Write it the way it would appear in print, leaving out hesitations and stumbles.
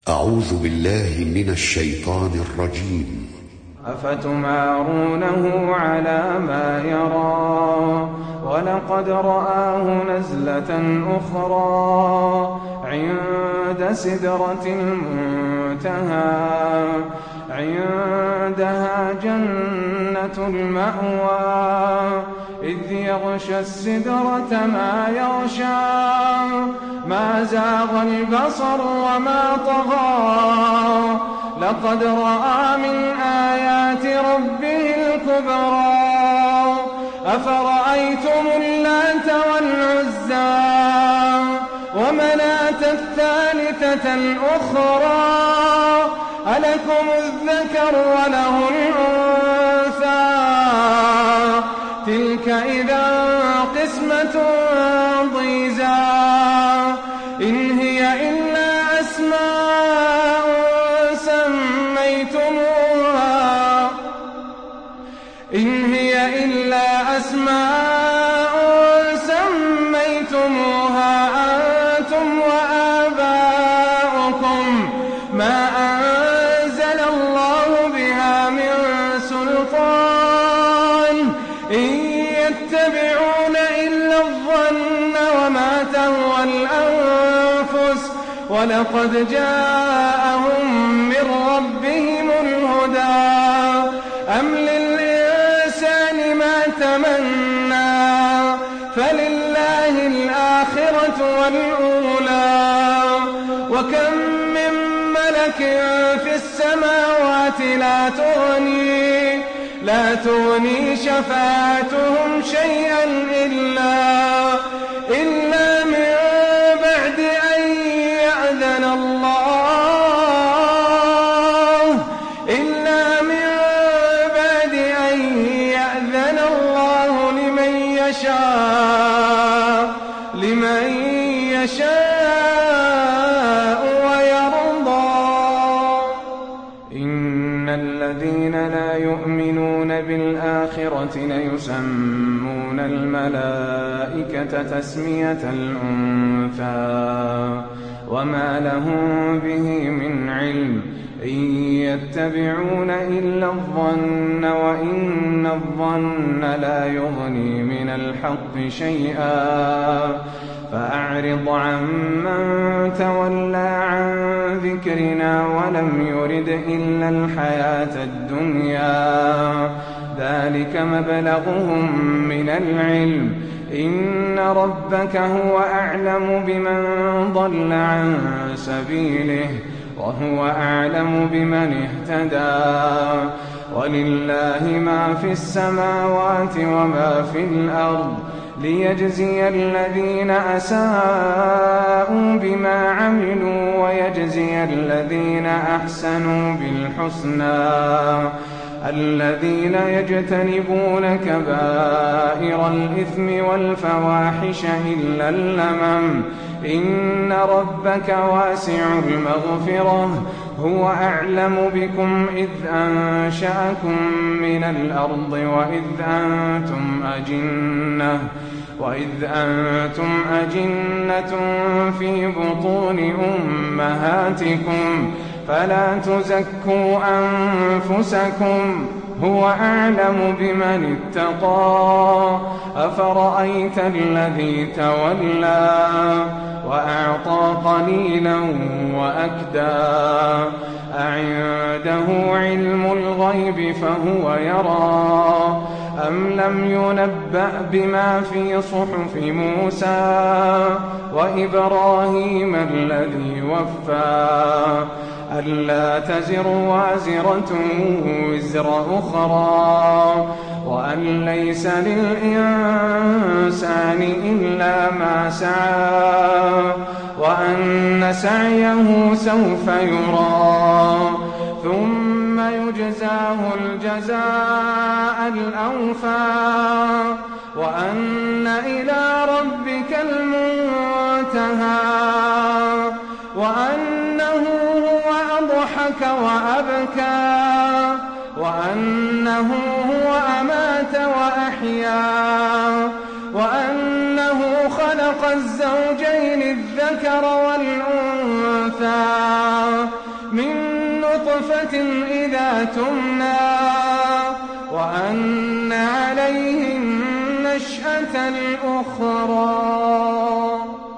أعوذ بالله من الشيطان الرجيم. أفتمارونه على ما يرى ولقد رآه نزلة أخرى عند سدرة المنتهى عندها جنة المأوى إذ يغشى السدرة ما يغشى ما زاغ البصر وما طغى لقد رأى من آيات ربه الكبرى أفرأيتم اللات والعزى ومناة الثالثة الأخرى ألكم الذكر وله الأنثى تلك إذا قسمة ضيزى إن هي إلا أسماء سميتموها أنتم وآباؤكم ما أنزل الله بها من سلطان إن يتبعون إلا الظن وما تهوى الأنفس ولقد جاءهم من ربهم الهدى أم للإنسان ما تمنى فلله الآخرة والأولى وكم من ملك في السماوات لا تغني شفاعتهم شيئا إلا من بعد أن يأذن الله لمن يشاء ويرضى إن الذين لا يؤمنون بالآخرة ليسمون الملائكة تسمية الأنثى وما لهم به من علم إن يتبعون إلا الظن وإن الظن لا يغني من الحق شيئا فأعرض عمن تولى عن ذكرنا ولم يرد إلا الحياة الدنيا ذلك مبلغهم من العلم إن ربك هو أعلم بمن ضل عن سبيله وهو أعلم بمن اهتدى ولله ما في السماوات وما في الأرض ليجزي الذين أساءوا بما عملوا ويجزي الذين أحسنوا بالحسنى الذين يجتنبون كبائر الإثم والفواحش إلا اللمم إن ربك واسع المغفرة هو أعلم بكم إذ أنشأكم من الأرض وإذ أنتم أجنة في بطون أمهاتكم فلا تزكوا أنفسكم هو أعلم بمن اتقى أفرأيت الذي تولى وأعطى قليلا وأكدى أعنده علم الغيب فهو يرى أم لم ينبأ بما في صحف موسى وإبراهيم الذي وفى ألا تزر وازرة وزر أخرى وأن ليس للإنسان إلا ما سعى وأن سعيه سوف يرى ثم يجزاه الجزاء الأوفى وأن إلى ربك المنتهى وأنه هو أضحك وأبكى وأنه هو أمات وأحيا وأنه خلق الزوجين الذكر والأنثى نطفة إذا تمنى وأن عليه النشأة الأخرى